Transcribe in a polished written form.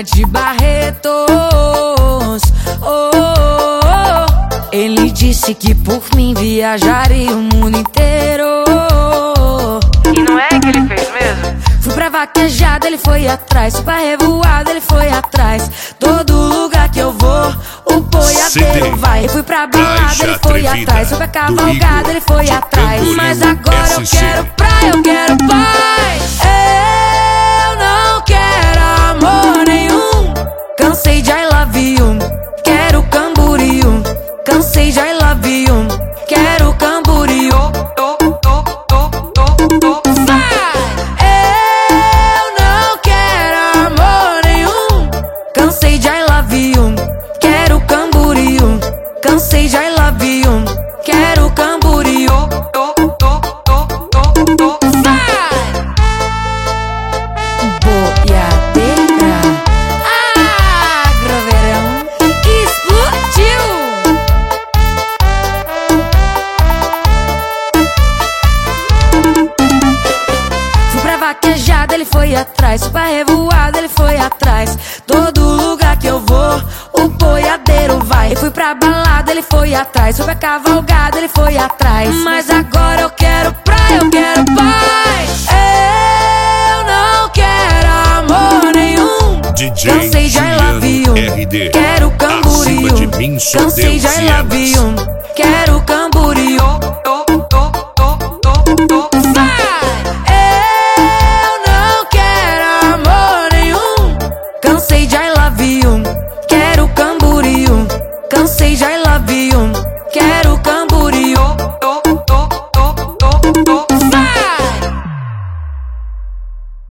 é de Barretos. Ele disse que por mim viajaria o mundo inteiro. E não é que ele fez mesmo? Fui pra vaquejada, ele foi atrás. Fui pra revoada, ele foi atrás. Todo lugar que eu vou, o boiadeiro vai. Fui pra balada, ele foi atrás. Fui pra cavalgada, ele foi atrás. Mas agora eu quero praia, eu quero paz. Eu não quero amor nenhum. Cansei de I love you, quero Camboriú. Cansei de I love you, quero Camboriú. Eu não quero amor nenhum. Cansei de I love you, quero Camboriú. Cansei de I love you, quero Camboriú. Boiadeira, Agroverão explodiu. Fui pra vaquejada, ele foi atrás. Fui pra revoada, ele foi atrás. Todo lugar que eu vou, o boiadeiro vai. Fui pra balada, ele foi atrás. Fui pra cavalgada, ele foi atrás. Mas agora eu quero praia, eu quero paz. Eu não quero amor nenhum. Cansei de I love you, quero Camboriú. Cansei de I love you, quero Camboriú. Eu não quero amor nenhum. Cansei de I love you, quero Camboriú. Cansei de I love you, quero Camboriú.